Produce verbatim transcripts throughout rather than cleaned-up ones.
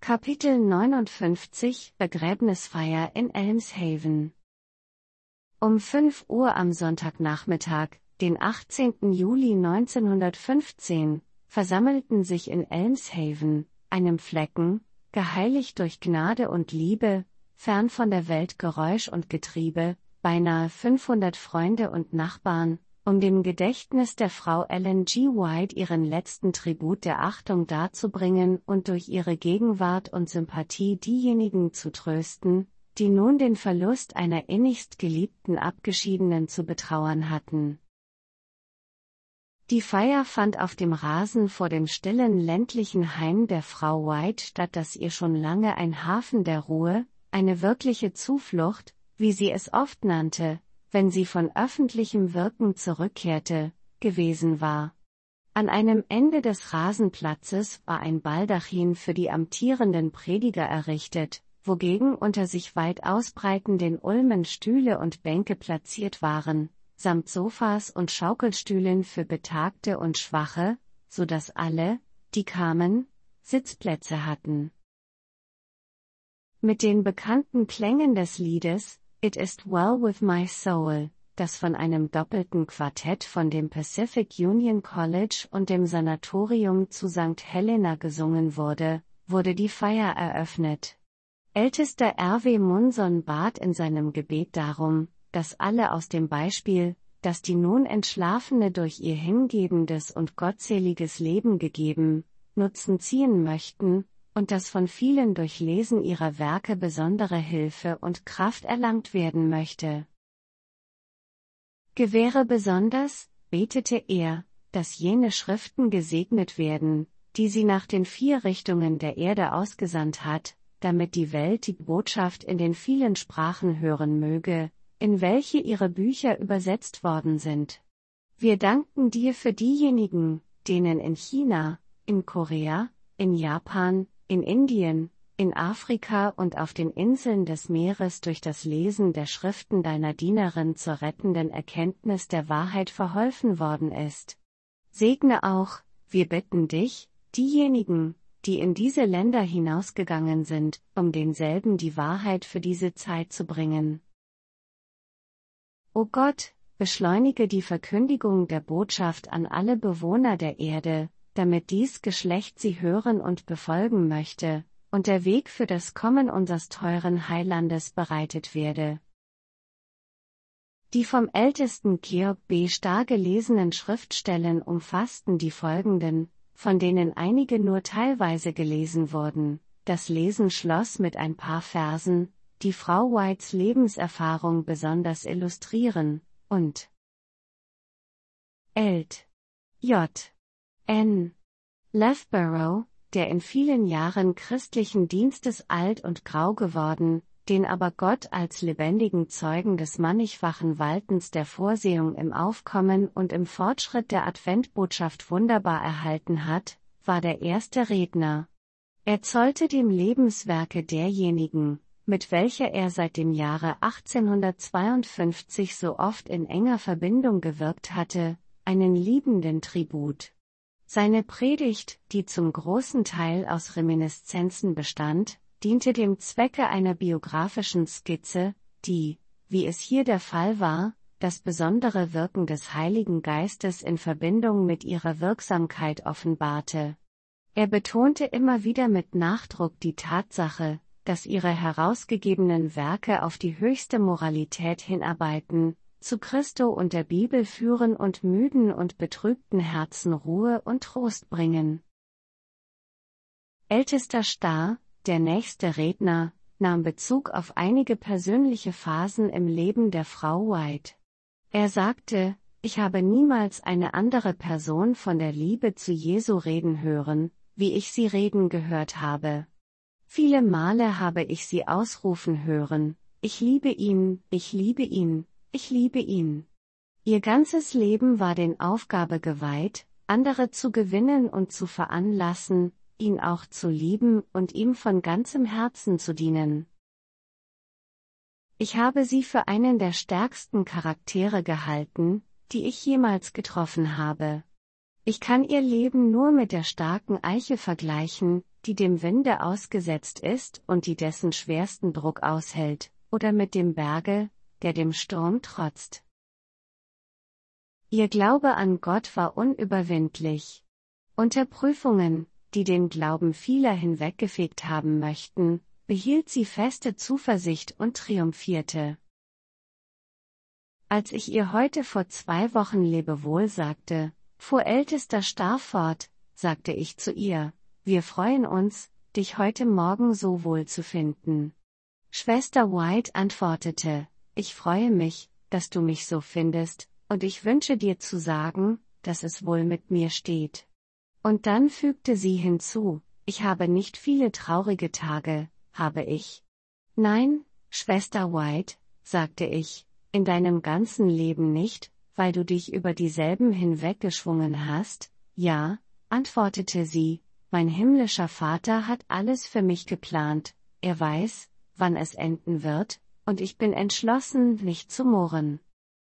Kapitel neunundfünfzig Begräbnisfeier in Elmshaven. Um fünf Uhr am Sonntagnachmittag, den achtzehnten Juli neunzehnhundertfünfzehn, versammelten sich in Elmshaven, einem Flecken, geheiligt durch Gnade und Liebe, fern von der Welt Geräusch und Getriebe, beinahe fünfhundert Freunde und Nachbarn, um dem Gedächtnis der Frau Ellen G. White ihren letzten Tribut der Achtung darzubringen und durch ihre Gegenwart und Sympathie diejenigen zu trösten, die nun den Verlust einer innigst geliebten Abgeschiedenen zu betrauern hatten. Die Feier fand auf dem Rasen vor dem stillen ländlichen Heim der Frau White statt, das ihr schon lange ein Hafen der Ruhe, eine wirkliche Zuflucht, wie sie es oft nannte, wenn sie von öffentlichem Wirken zurückkehrte, gewesen war. An einem Ende des Rasenplatzes war ein Baldachin für die amtierenden Prediger errichtet, wogegen unter sich weit ausbreitenden Ulmen Stühle und Bänke platziert waren, samt Sofas und Schaukelstühlen für Betagte und Schwache, so dass alle, die kamen, Sitzplätze hatten. Mit den bekannten Klängen des Liedes It is well with my soul, das von einem doppelten Quartett von dem Pacific Union College und dem Sanatorium zu Sankt Helena gesungen wurde, wurde die Feier eröffnet. Ältester R W Munson bat in seinem Gebet darum, dass alle aus dem Beispiel, das die nun Entschlafene durch ihr hingebendes und gottseliges Leben gegeben, Nutzen ziehen möchten, und dass von vielen durch Lesen ihrer Werke besondere Hilfe und Kraft erlangt werden möchte. Gewähre besonders, betete er, dass jene Schriften gesegnet werden, die sie nach den vier Richtungen der Erde ausgesandt hat, damit die Welt die Botschaft in den vielen Sprachen hören möge, in welche ihre Bücher übersetzt worden sind. Wir danken dir für diejenigen, denen in China, in Korea, in Japan, in Indien, in Afrika und auf den Inseln des Meeres durch das Lesen der Schriften deiner Dienerin zur rettenden Erkenntnis der Wahrheit verholfen worden ist. Segne auch, wir bitten dich, diejenigen, die in diese Länder hinausgegangen sind, um denselben die Wahrheit für diese Zeit zu bringen. O Gott, beschleunige die Verkündigung der Botschaft an alle Bewohner der Erde, damit dies Geschlecht sie hören und befolgen möchte, und der Weg für das Kommen unseres teuren Heilandes bereitet werde. Die vom ältesten Georg B. Starr gelesenen Schriftstellen umfassten die folgenden, von denen einige nur teilweise gelesen wurden. Das Lesen schloss mit ein paar Versen, die Frau Whites Lebenserfahrung besonders illustrieren, und Lt. J. N. Loughborough, der in vielen Jahren christlichen Dienstes alt und grau geworden, den aber Gott als lebendigen Zeugen des mannigfachen Waltens der Vorsehung im Aufkommen und im Fortschritt der Adventbotschaft wunderbar erhalten hat, war der erste Redner. Er zollte dem Lebenswerke derjenigen, mit welcher er seit dem Jahre achtzehnhundertzweiundfünfzig so oft in enger Verbindung gewirkt hatte, einen liebenden Tribut. Seine Predigt, die zum großen Teil aus Reminiszenzen bestand, diente dem Zwecke einer biografischen Skizze, die, wie es hier der Fall war, das besondere Wirken des Heiligen Geistes in Verbindung mit ihrer Wirksamkeit offenbarte. Er betonte immer wieder mit Nachdruck die Tatsache, dass ihre herausgegebenen Werke auf die höchste Moralität hinarbeiten, zu Christo und der Bibel führen und müden und betrübten Herzen Ruhe und Trost bringen. Ältester Starr, der nächste Redner, nahm Bezug auf einige persönliche Phasen im Leben der Frau White. Er sagte, ich habe niemals eine andere Person von der Liebe zu Jesu reden hören, wie ich sie reden gehört habe. Viele Male habe ich sie ausrufen hören, ich liebe ihn, ich liebe ihn, ich liebe ihn. Ihr ganzes Leben war den Aufgabe geweiht, andere zu gewinnen und zu veranlassen, ihn auch zu lieben und ihm von ganzem Herzen zu dienen. Ich habe sie für einen der stärksten Charaktere gehalten, die ich jemals getroffen habe. Ich kann ihr Leben nur mit der starken Eiche vergleichen, die dem Winde ausgesetzt ist und die dessen schwersten Druck aushält, oder mit dem Berge, der dem Sturm trotzt. Ihr Glaube an Gott war unüberwindlich. Unter Prüfungen, die den Glauben vieler hinweggefegt haben möchten, behielt sie feste Zuversicht und triumphierte. Als ich ihr heute vor zwei Wochen Lebewohl sagte, fuhr Ältester Starr fort, sagte ich zu ihr, wir freuen uns, dich heute Morgen so wohl zu finden. Schwester White antwortete, ich freue mich, dass du mich so findest, und ich wünsche dir zu sagen, dass es wohl mit mir steht. Und dann fügte sie hinzu, ich habe nicht viele traurige Tage, habe ich? Nein, Schwester White, sagte ich, in deinem ganzen Leben nicht, weil du dich über dieselben hinweggeschwungen hast? Ja, antwortete sie, mein himmlischer Vater hat alles für mich geplant, er weiß, wann es enden wird, und ich bin entschlossen, nicht zu murren.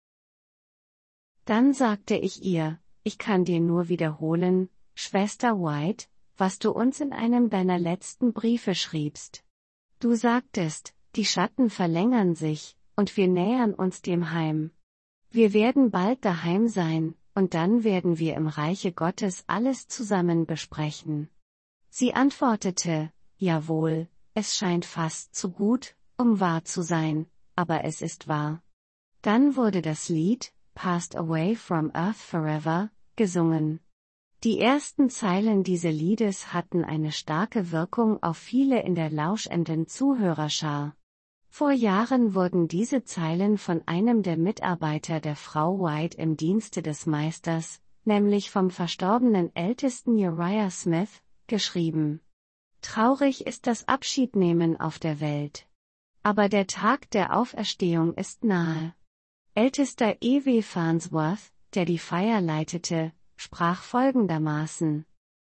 Dann sagte ich ihr, ich kann dir nur wiederholen, Schwester White, was du uns in einem deiner letzten Briefe schriebst. Du sagtest, die Schatten verlängern sich, und wir nähern uns dem Heim. Wir werden bald daheim sein, und dann werden wir im Reiche Gottes alles zusammen besprechen. Sie antwortete, jawohl, es scheint fast zu gut, um wahr zu sein, aber es ist wahr. Dann wurde das Lied, Passed Away from Earth Forever, gesungen. Die ersten Zeilen dieses Liedes hatten eine starke Wirkung auf viele in der lauschenden Zuhörerschar. Vor Jahren wurden diese Zeilen von einem der Mitarbeiter der Frau White im Dienste des Meisters, nämlich vom verstorbenen Ältesten Uriah Smith, geschrieben. Traurig ist das Abschiednehmen auf der Welt. Aber der Tag der Auferstehung ist nahe. Ältester E W Farnsworth, der die Feier leitete, sprach folgendermaßen.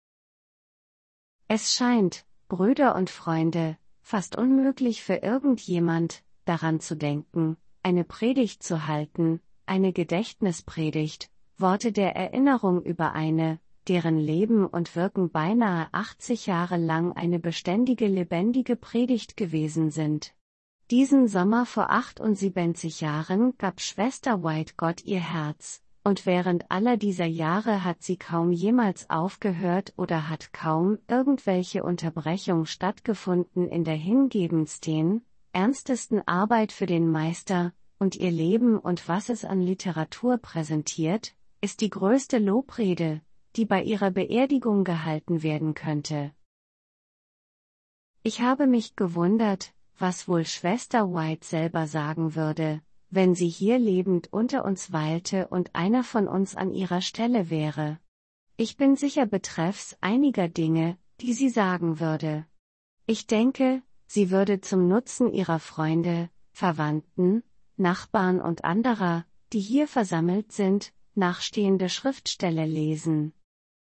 Es scheint, Brüder und Freunde, fast unmöglich für irgendjemand, daran zu denken, eine Predigt zu halten, eine Gedächtnispredigt, Worte der Erinnerung über eine, deren Leben und Wirken beinahe achtzig Jahre lang eine beständige lebendige Predigt gewesen sind. Diesen Sommer vor achtundsiebzig Jahren gab Schwester White Gott ihr Herz, und während aller dieser Jahre hat sie kaum jemals aufgehört oder hat kaum irgendwelche Unterbrechung stattgefunden in der hingebendsten, ernstesten Arbeit für den Meister, und ihr Leben und was es an Literatur präsentiert, ist die größte Lobrede, die bei ihrer Beerdigung gehalten werden könnte. Ich habe mich gewundert, was wohl Schwester White selber sagen würde, wenn sie hier lebend unter uns weilte und einer von uns an ihrer Stelle wäre. Ich bin sicher betreffs einiger Dinge, die sie sagen würde. Ich denke, sie würde zum Nutzen ihrer Freunde, Verwandten, Nachbarn und anderer, die hier versammelt sind, nachstehende Schriftstelle lesen.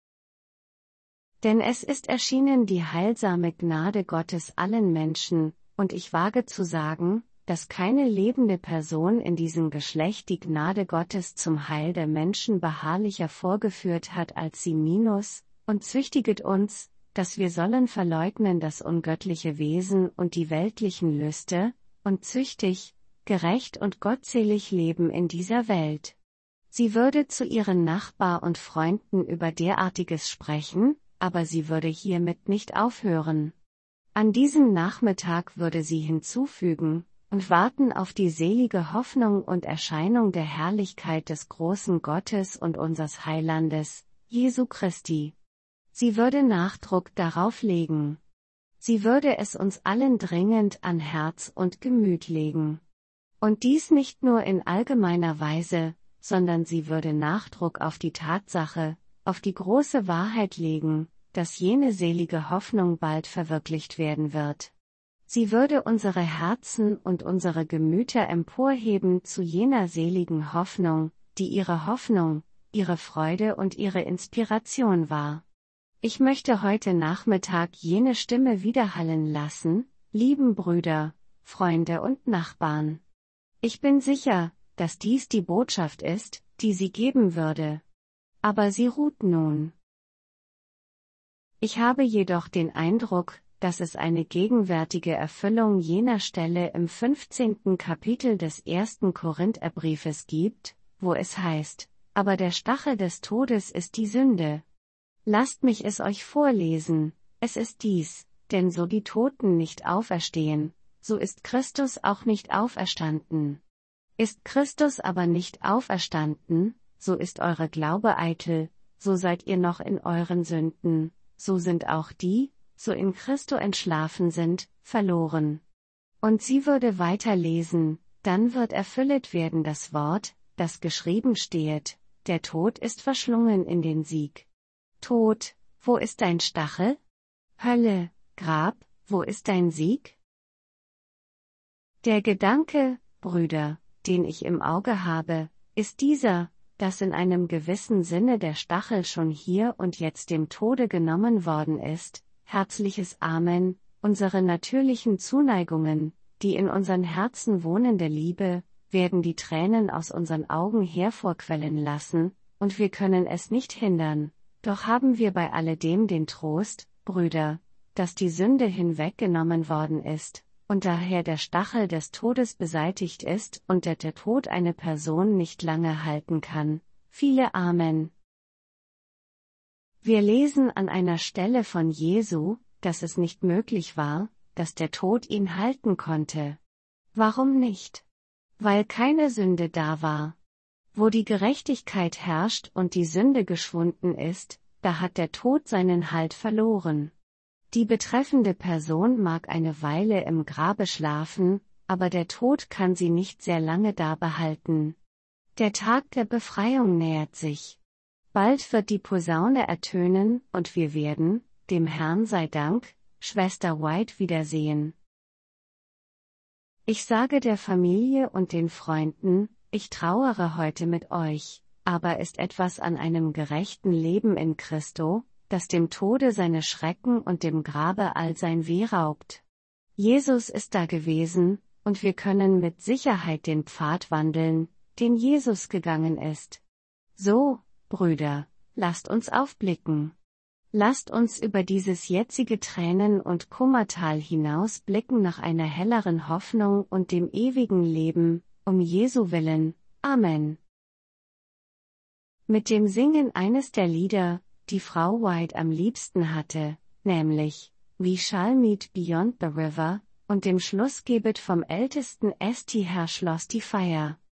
Denn es ist erschienen die heilsame Gnade Gottes allen Menschen, und ich wage zu sagen, dass keine lebende Person in diesem Geschlecht die Gnade Gottes zum Heil der Menschen beharrlicher vorgeführt hat als sie minus, und züchtiget uns, dass wir sollen verleugnen das ungöttliche Wesen und die weltlichen Lüste, und züchtig, gerecht und gottselig leben in dieser Welt. Sie würde zu ihren Nachbar und Freunden über derartiges sprechen, aber sie würde hiermit nicht aufhören. An diesem Nachmittag würde sie hinzufügen, und warten auf die selige Hoffnung und Erscheinung der Herrlichkeit des großen Gottes und unseres Heilandes, Jesu Christi. Sie würde Nachdruck darauf legen. Sie würde es uns allen dringend an Herz und Gemüt legen. Und dies nicht nur in allgemeiner Weise, sondern sie würde Nachdruck auf die Tatsache, auf die große Wahrheit legen, dass jene selige Hoffnung bald verwirklicht werden wird. Sie würde unsere Herzen und unsere Gemüter emporheben zu jener seligen Hoffnung, die ihre Hoffnung, ihre Freude und ihre Inspiration war. Ich möchte heute Nachmittag jene Stimme widerhallen lassen, lieben Brüder, Freunde und Nachbarn. Ich bin sicher, dass dies die Botschaft ist, die sie geben würde. Aber sie ruht nun. Ich habe jedoch den Eindruck, dass es eine gegenwärtige Erfüllung jener Stelle im fünfzehnten Kapitel des ersten Korintherbriefes gibt, wo es heißt, aber der Stachel des Todes ist die Sünde. Lasst mich es euch vorlesen, es ist dies, denn so die Toten nicht auferstehen, so ist Christus auch nicht auferstanden. Ist Christus aber nicht auferstanden, so ist eure Glaube eitel, so seid ihr noch in euren Sünden, so sind auch die, so in Christo entschlafen sind, verloren. Und sie würde weiterlesen, dann wird erfüllet werden das Wort, das geschrieben stehet, der Tod ist verschlungen in den Sieg. Tod, wo ist dein Stachel? Hölle, Grab, wo ist dein Sieg? Der Gedanke, Brüder, den ich im Auge habe, ist dieser, dass in einem gewissen Sinne der Stachel schon hier und jetzt dem Tode genommen worden ist. Herzliches Amen, unsere natürlichen Zuneigungen, die in unseren Herzen wohnende Liebe, werden die Tränen aus unseren Augen hervorquellen lassen, und wir können es nicht hindern, doch haben wir bei alledem den Trost, Brüder, dass die Sünde hinweggenommen worden ist, und daher der Stachel des Todes beseitigt ist und der, der Tod eine Person nicht lange halten kann. Viele Amen. Wir lesen an einer Stelle von Jesu, dass es nicht möglich war, dass der Tod ihn halten konnte. Warum nicht? Weil keine Sünde da war. Wo die Gerechtigkeit herrscht und die Sünde geschwunden ist, da hat der Tod seinen Halt verloren. Die betreffende Person mag eine Weile im Grabe schlafen, aber der Tod kann sie nicht sehr lange da behalten. Der Tag der Befreiung nähert sich. Bald wird die Posaune ertönen und wir werden, dem Herrn sei Dank, Schwester White wiedersehen. Ich sage der Familie und den Freunden, ich trauere heute mit euch, aber ist etwas an einem gerechten Leben in Christo, das dem Tode seine Schrecken und dem Grabe all sein Weh raubt. Jesus ist da gewesen, und wir können mit Sicherheit den Pfad wandeln, den Jesus gegangen ist. So, Brüder, lasst uns aufblicken. Lasst uns über dieses jetzige Tränen- und Kummertal hinaus blicken nach einer helleren Hoffnung und dem ewigen Leben, um Jesu willen. Amen. Mit dem Singen eines der Lieder, die Frau White am liebsten hatte, nämlich We Shall Meet Beyond the River, und dem Schlussgebet vom ältesten S T Herr schloss die Feier.